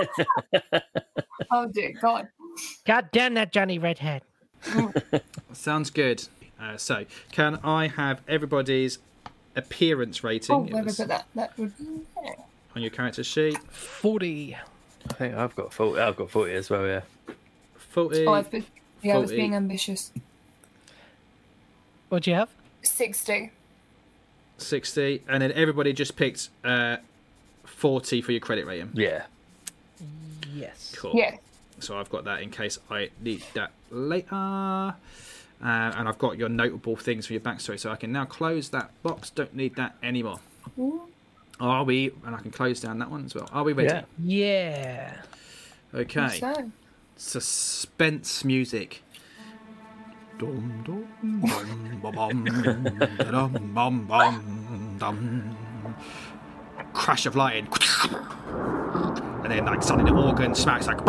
Oh dear God! God damn that Johnny Red Hat. Sounds good. So, can I have everybody's appearance rating? Oh, where did I put that? That would be on your character sheet. 40. I think I've got 40. I've got 40 as well. Yeah. 40. Oh, I was being ambitious. What'd you have? 60. 60, and then everybody just picked 40 for your credit rating. Yeah. Yes. Cool. Yeah. So I've got that in case I need that later. And I've got your notable things for your backstory, so I can now close that box. Don't need that anymore. Are we? And I can close down that one as well. Are we ready? Yeah. Okay. So. Suspense music. Dum, dum, dum, bum, dum, bum, bum, dum. Crash of lightning. And then like suddenly the organ smacks like.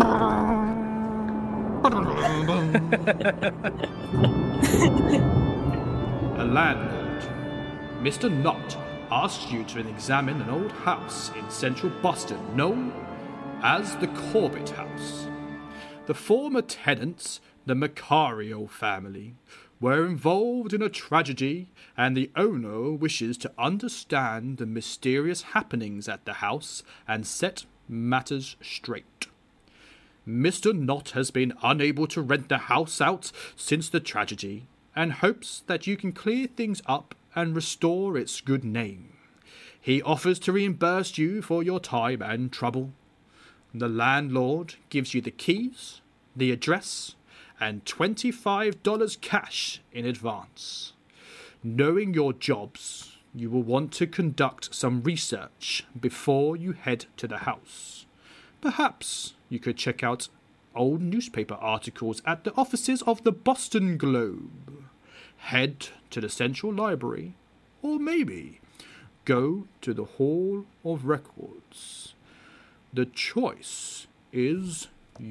A landlord, Mr. Knott, asks you to examine an old house in central Boston known as the Corbett House. The former tenants, the Macario family, were involved in a tragedy, and the owner wishes to understand the mysterious happenings at the house and set matters straight. Mr. Knott has been unable to rent the house out since the tragedy and hopes that you can clear things up and restore its good name. He offers to reimburse you for your time and trouble. The landlord gives you the keys, the address, and $25 cash in advance. Knowing your jobs, you will want to conduct some research before you head to the house. Perhaps you could check out old newspaper articles at the offices of the Boston Globe, head to the Central Library, or maybe go to the Hall of Records. The choice is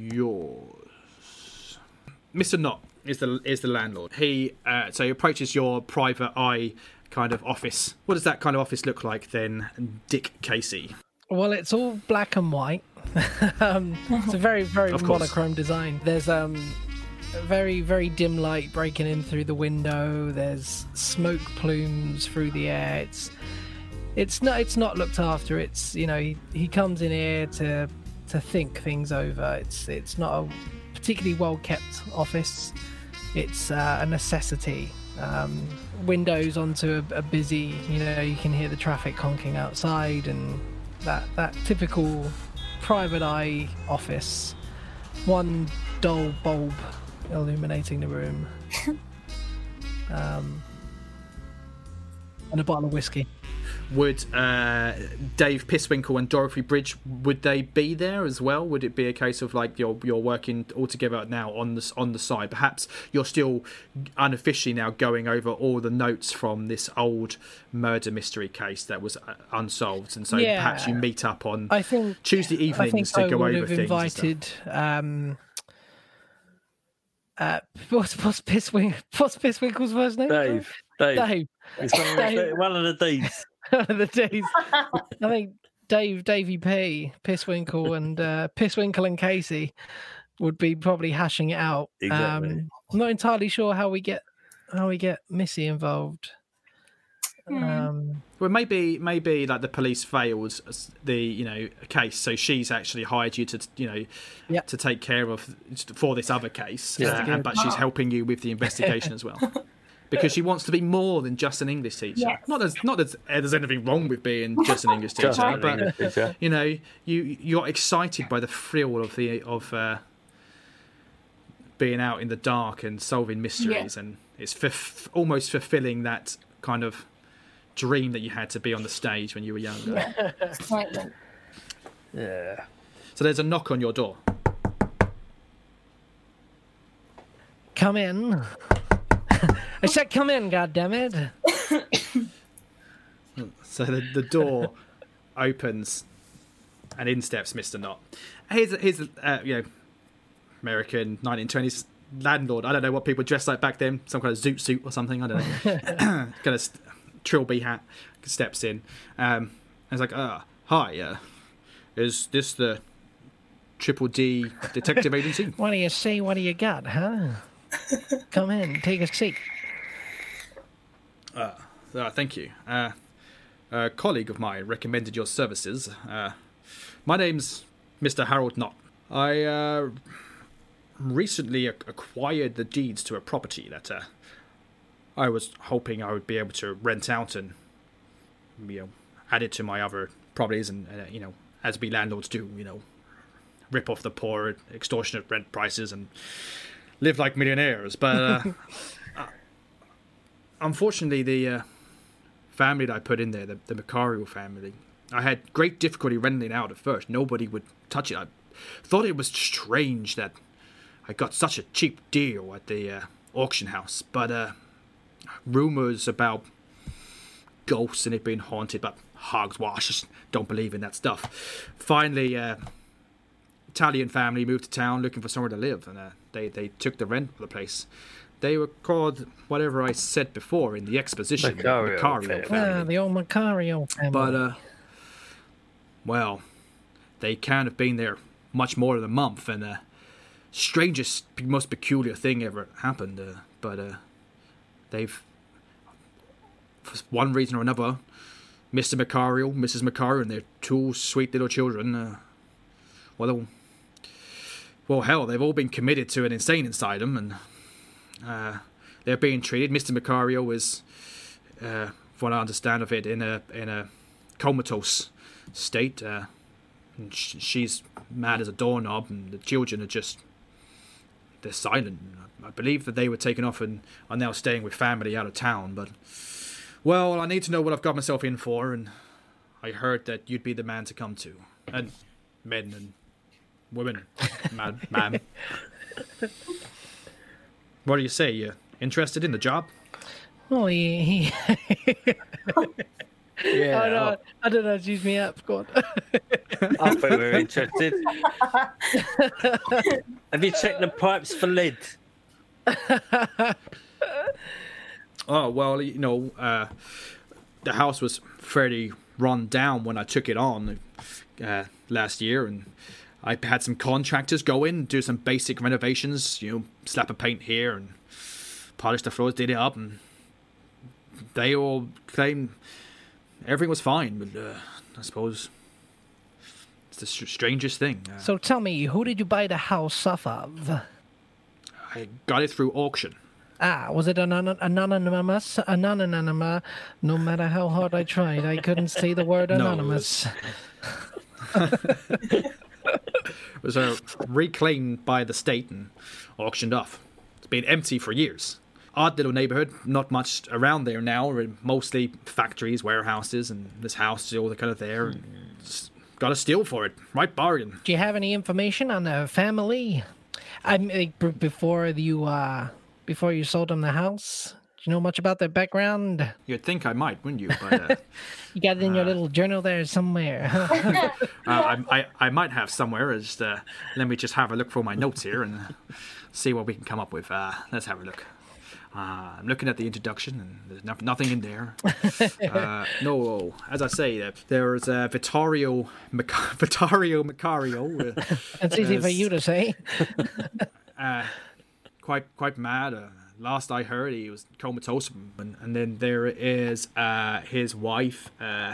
yours. Mr. Knott is the landlord. He approaches your private eye kind of office. What does that kind of office look like then, Dick Casey? Well, it's all black and white. It's a very, very monochrome design. There's a very, very dim light breaking in through the window. There's smoke plumes through the air. It's not looked after. It's he comes in here to think things over. It's not a particularly well kept office. It's a necessity. Windows onto a busy. You can hear the traffic honking outside and that typical private eye office. One dull bulb illuminating the room. And a bottle of whiskey. Would Dave Pisswinkle and Dorothy Bridge, would they be there as well? Would it be a case of like you're working all together now on the side? Perhaps you're still unofficially now going over all the notes from this old murder mystery case that was unsolved, and so perhaps you meet up on Tuesday evenings to go over things. I would have invited What's Pisswinkle's first name? Dave. It's one of the D's. One of the D's. I think Davy P, Pisswinkle, and Pisswinkle and Casey would be probably hashing it out. Exactly. I'm not entirely sure how we get Missy involved. Well, maybe like the police failed the case, so she's actually hired you to to take care of for this other case, but she's helping you with the investigation as well. Because she wants to be more than just an English teacher. Yes. Not that there's anything wrong with being just an English teacher, but you're excited by the thrill of being out in the dark and solving mysteries, and it's almost fulfilling that kind of dream that you had to be on the stage when you were younger. Excitement. Yeah. So there's a knock on your door. Come in. I said come in, goddammit. So the door opens, and in steps Mr. Knott. Here's American 1920s landlord. I don't know what people dressed like back then. Some kind of zoot suit or something. I don't know. Kind of trilby hat. Steps in. And it's like, hi. Is this the Triple D Detective Agency? What do you see? What do you got, huh? Come in. Take a seat. Thank you. A colleague of mine recommended your services. My name's Mr. Harold Knott. I recently acquired the deeds to a property that I was hoping I would be able to rent out and add it to my other properties, and as we landlords do, rip off the poor at extortionate rent prices and live like millionaires. But unfortunately, the family that I put in there, the Macario family, I had great difficulty renting it out at first. Nobody would touch it. I thought it was strange that I got such a cheap deal at the auction house, but rumors about ghosts and it being haunted, but hogwash, just don't believe in that stuff. Finally, Italian family moved to town looking for somewhere to live, and they took the rent for the place. They were called whatever I said before in the exposition, Macario family. The old Macario family. But well, they can't have been there much more than a month, and strangest, most peculiar thing ever happened. But they've, for one reason or another, Mr. Macario, Mrs. Macario, and their two sweet little children, well, hell, they've all been committed to an insane asylum, and they're being treated. Mr. Macario is, from what I understand of it, in a comatose state. And she's mad as a doorknob, and the children they're silent. I believe that they were taken off and are now staying with family out of town, but, well, I need to know what I've got myself in for, and I heard that you'd be the man to come to. And men and women, ma'am. What do you say? You interested in the job? Oh, he Yeah. I don't know. Choose me up. Go on. I think we're interested. Have you checked the pipes for lead? Oh, well, the house was fairly run down when I took it on last year, and I had some contractors go in, do some basic renovations, slap a paint here and polish the floors, did it up, and they all claimed everything was fine, but I suppose it's the strangest thing. So tell me, who did you buy the house off of? I got it through auction. Was it anonymous? No matter how hard I tried, I couldn't say the word anonymous. It was reclaimed by the state and auctioned off. It's been empty for years. Odd little neighborhood, not much around there now, mostly factories, warehouses, and this house is all kind of there. And got a steal for it. Right bargain. Do you have any information on the family? I mean, before you sold them the house, you know much about their background? You'd think I might, wouldn't you? But You got it in your little journal there somewhere. I might have somewhere. Just let me just have a look for my notes here and see what we can come up with. Let's have a look. I'm looking at the introduction, and there's nothing in there. No, as I say, there's Vittorio Macario. It's easy for you to say. Quite mad. Last I heard, he was comatose, and then there is his wife,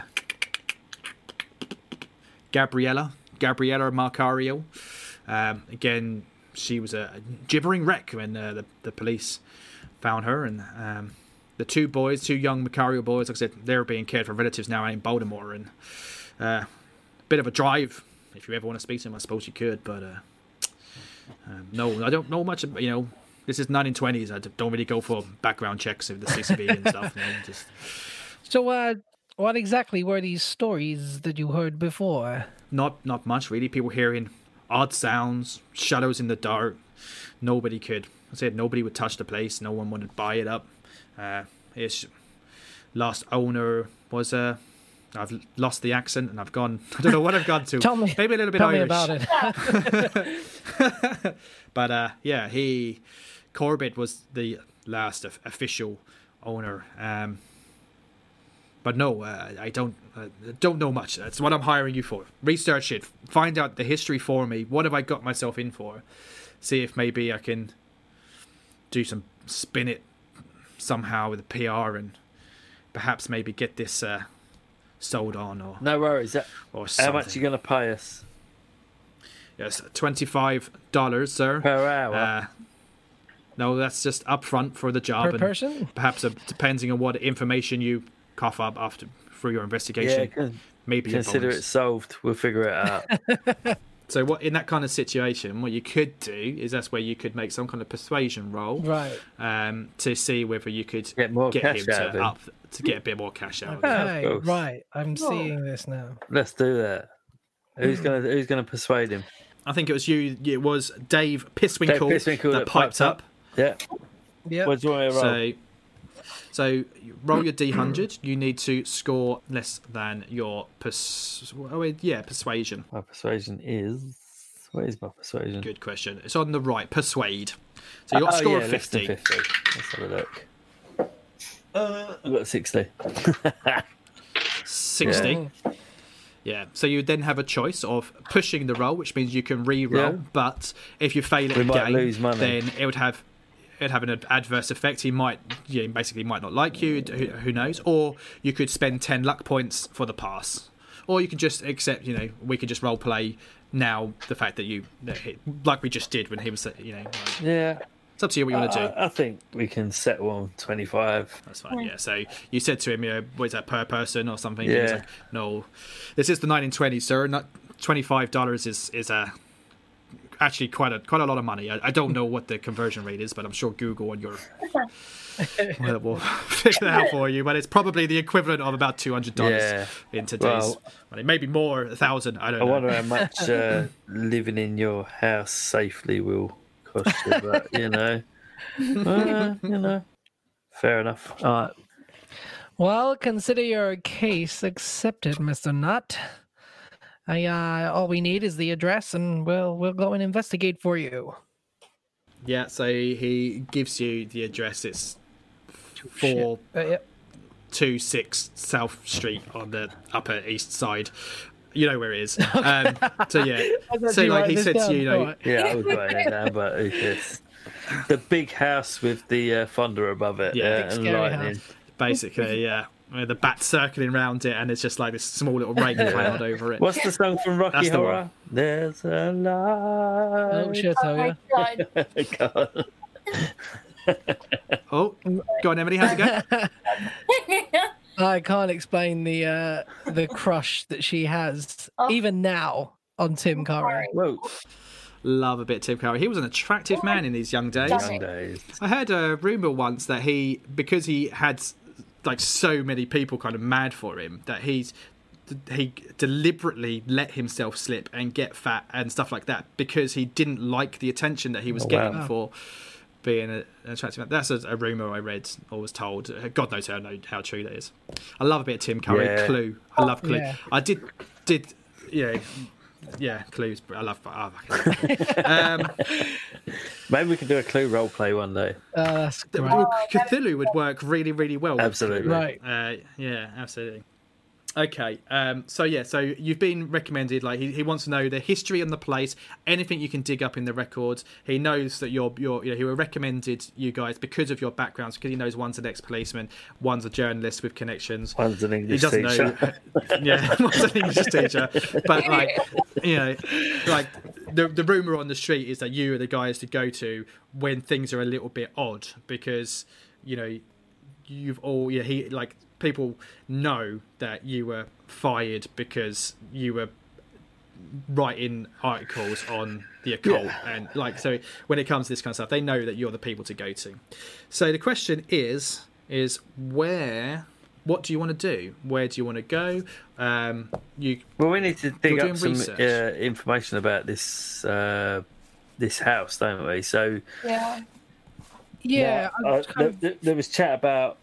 Gabriella Macario. Again, she was a gibbering wreck when the police found her, and the two young Macario boys, like I said, they're being cared for relatives now in Baltimore, and bit of a drive. If you ever want to speak to them, I suppose you could, but no, I don't know much. This is 1920s. I don't really go for background checks of the CCB and stuff. So, what exactly were these stories that you heard before? Not much really. People hearing odd sounds, shadows in the dark. Nobody would touch the place. No one wanted to buy it up. Its last owner was I've lost the accent and I've gone. I don't know what I've gone to. Maybe a little bit Irish. Tell me about it. But Corbett was the last official owner. But no, I don't know much. That's what I'm hiring you for. Research it. Find out the history for me. What have I got myself in for? See if maybe I can do some spin it somehow with the PR and perhaps maybe get this sold on. Or no worries. Or how much are you going to pay us? Yes, $25, sir. Per hour? No, that's just upfront for the job. Per person? Perhaps depending on what information you cough up through your investigation. Yeah, maybe consider it solved. We'll figure it out. So what in that kind of situation, what you could do is that's where you could make some kind of persuasion roll, right? To see whether you could get him to get a bit more cash out. Okay, of right. I'm seeing this now. Let's do that. Who's gonna persuade him? I think it was you. It was Dave Pisswinkle that piped up. Yeah. Yeah. What do you want to roll? So you roll your D100. You need to score less than your persuasion. My persuasion is... Where is my persuasion? Good question. It's on the right. Persuade. So you got a score of 50. 50. Let's have a look. I've got 60. 60. Yeah. So you then have a choice of pushing the roll, which means you can re-roll. Yeah. But if you fail it again, lose money. Then it would have an adverse effect. He might not like you. Who knows? Or you could spend 10 luck points for the pass, or you could just accept. We could just role play now the fact that like we just did when he was. Yeah. It's up to you what you want to do. I think we can settle on 25. That's fine. Yeah. So you said to him, what is that per person or something? Yeah. He was like, no, this is the 1920s, sir. Not $25 is actually quite a lot of money. I don't know what the conversion rate is, but I'm sure Google and your will figure that out for you. But it's probably the equivalent of about $200 in today's money. Maybe more, 1,000. I don't know. I wonder how much living in your house safely will cost you. But fair enough. All right. Well, consider your case accepted, Mr. Nutt. All we need is the address, and we'll go and investigate for you. Yeah, so he gives you the address. It's 426 South Street on the Upper East Side. You know where it is. So like he said to you, yeah, I was writing it down, but it's the big house with the thunder above it, and lightning. Basically, yeah. The bats circling around it, and it's just like this small little rain cloud over it. What's the song from Rocky Horror? There's a light. Oh shit! Oh yeah. Oh, go on, Emily. How's it going? I can't explain the crush that she has even now on Tim Curry. Whoa. Love a bit Tim Curry. He was an attractive man in these young days. I heard a rumor once that because he had like so many people kind of mad for him, that he deliberately let himself slip and get fat and stuff like that because he didn't like the attention that he was getting for being an attractive. That's a rumor I read or was told. God knows how true that is. I love a bit of Tim Curry. Yeah. Clue. I love Clue. Yeah. I did. Yeah, Clues. I love. Maybe we can do a Clue role play one day. That's great. Cthulhu would work really, really well. with Absolutely. Clue. Right. Yeah, absolutely. Okay, so you've been recommended. Like he wants to know the history of the place, anything you can dig up in the records. He knows that you're he recommended you guys because of your backgrounds, because he knows one's an ex-policeman, one's a journalist with connections. One's an English He doesn't teacher. know, one's an English teacher. But the rumor on the street is that you are the guys to go to when things are a little bit odd, because you've all people know that you were fired because you were writing articles on the occult, and so when it comes to this kind of stuff, they know that you're the people to go to. So the question is what do you want to do? Where do you want to go? We need to dig doing up some research. information about this house, don't we? So Yeah. there was chat about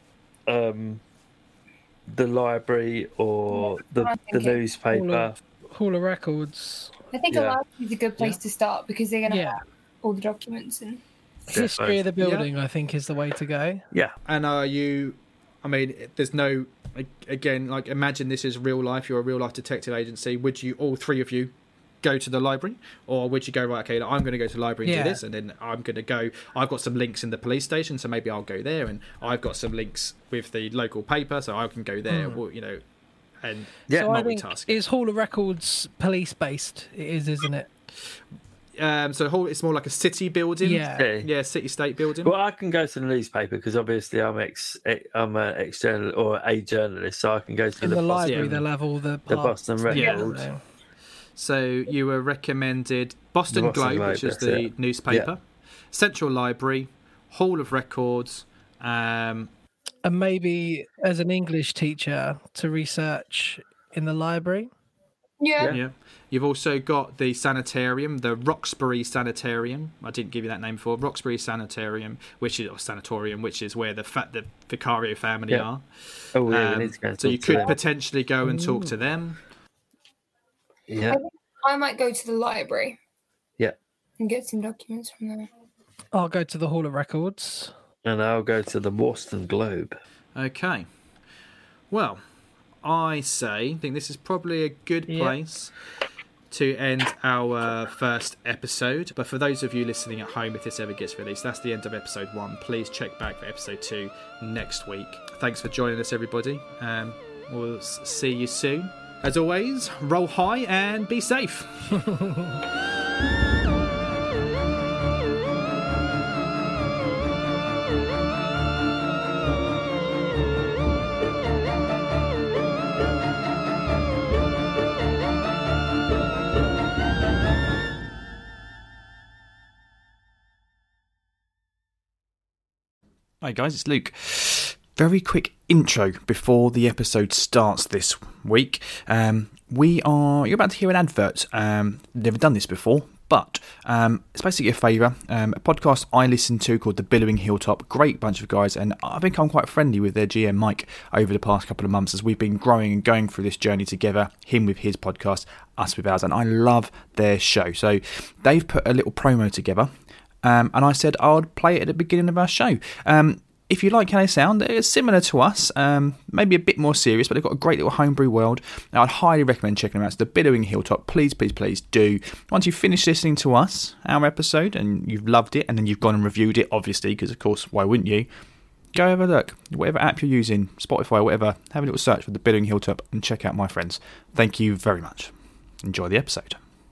the library or the newspaper. Hall of Records. I think a library is a good place to start, because they're going to have all the documents and History of the building, I think, is the way to go. Yeah. And are you? I mean, there's no. Again, imagine this is real life. You're a real life detective agency. Would you, all three of you, go to the library, or would you go, right, okay, I'm going to go to the library and do this, and then I'm going to go, I've got some links in the police station, so maybe I'll go there, and I've got some links with the local paper, so I can go there, and So I think multitasking. is Hall of Records police based? It is, isn't it? So it's more like a city building, city-state building. Well, I can go to the newspaper because obviously I'm an ex-journalist or a journalist, so I can go to In the library, Boston, they'll have all the Boston Record. Yeah. So you were recommended Boston Globe, which is the newspaper, Central Library, Hall of Records, And maybe as an English teacher to research in the library. Yeah. You've also got the sanitarium, the Roxbury Sanitarium. I didn't give you that name before. Roxbury Sanitarium, sanatorium, which is where the Vicario family are. Oh, yeah, we need to go so you to could them. potentially go and talk to them. Yeah. I might go to the library. Yeah. And get some documents from there. I'll go to the Hall of Records. And I'll go to the Boston Globe. Okay. Well, I think this is probably a good place to end our first episode. But for those of you listening at home, if this ever gets released, that's the end of episode 1. Please check back for episode 2 next week. Thanks for joining us, everybody. We'll see you soon. As always, roll high and be safe. Hi guys, it's Luke. Very quick intro before the episode starts this week. You're about to hear an advert. Never done this before, but it's basically a favour. A podcast I listen to called The Billowing Hilltop. Great bunch of guys, and I've become quite friendly with their GM Mike over the past couple of months as we've been growing and going through this journey together. Him with his podcast, us with ours, and I love their show. So they've put a little promo together. And I said I would play it at the beginning of our show. If you like how they sound, they're similar to us, maybe a bit more serious, but they've got a great little homebrew world. Now, I'd highly recommend checking them out. It's The Billowing Hilltop. Please, please, please do. Once you've finished listening to us, our episode, and you've loved it, and then you've gone and reviewed it, obviously, because of course, why wouldn't you? Go have a look. Whatever app you're using, Spotify, whatever, have a little search for The Billowing Hilltop and check out my friends. Thank you very much. Enjoy the episode.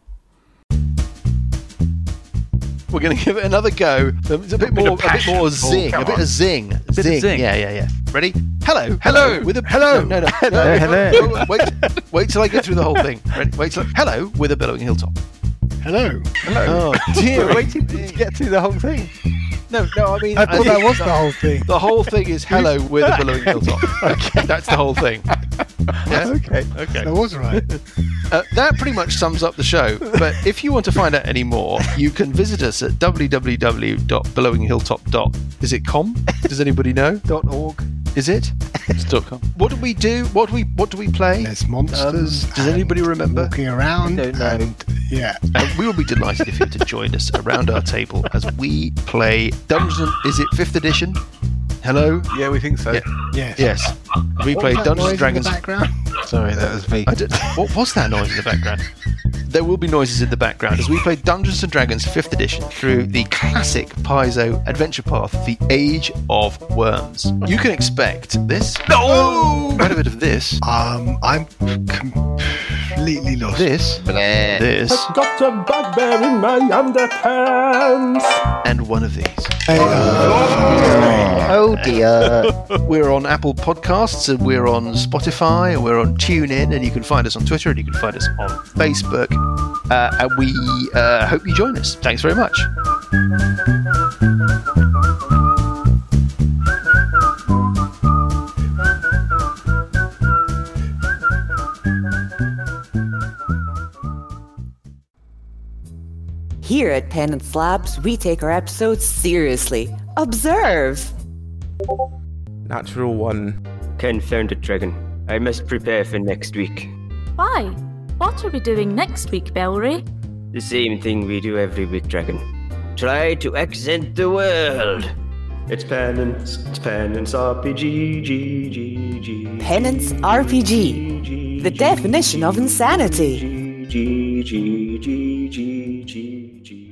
We're going to give it another go. It's a bit more zing. A bit of zing. Zing. Yeah. Ready? Hello. With a hello. No. Wait till I get through the whole thing. Ready? Hello with a Billowing Hilltop. Hello. Oh dear. Waiting to get through the whole thing. No. I mean, I thought that was the whole thing. The whole thing is hello with a Billowing Hilltop. Okay, that's the whole thing. Yeah? Okay. I was right. That pretty much sums up the show. But if you want to find out any more, you can visit us at www.billowinghilltop. Is it com? Does anybody know? .org. Is it? It's .com. What do we do? What do we play? There's monsters. Does anybody remember? Walking around. I don't know. And, yeah. We will be delighted if you were to join us around our table as we play Dungeons. Is it 5th edition? Hello? Yeah, we think so. Yeah. Yes. Yes. We What play was that Dungeons noise and Dragons. in the background? Sorry, that was me. What was that noise in the background? There will be noises in the background as we play Dungeons and Dragons 5th edition through the classic Paizo adventure path, The Age of Worms. You can expect this. No! Quite a bit of this. I'm completely lost. This. This. Got a bugbear in my underpants. And one of these. Oh dear. We're on Apple Podcasts and we're on Spotify and we're on TuneIn, and you can find us on Twitter and you can find us on Facebook. And we hope you join us. Thanks very much. Here at Penance Labs, we take our episodes seriously. Observe! Natural one. Confounded dragon. I must prepare for next week. Why? What are we doing next week, Bellry? The same thing we do every week, dragon. Try to accent the world. It's Penance RPG. Penance RPG. The definition of insanity. G.